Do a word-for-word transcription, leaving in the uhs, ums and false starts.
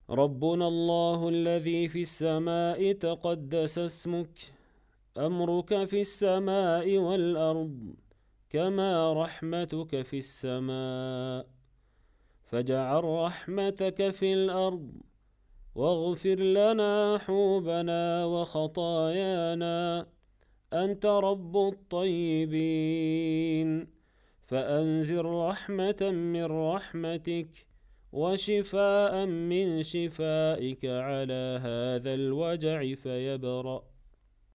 ربنا الله الذي في السماء تقدس اسمك، أمرك في السماء والأرض كما رحمتك في السماء، فاجعل رحمتك في الأرض، واغفر لنا حوبنا وخطايانا، أنت رب الطيبين، فأنزل رحمة من رحمتك وشفاء من شفائك على هذا الوجع فيبرأ.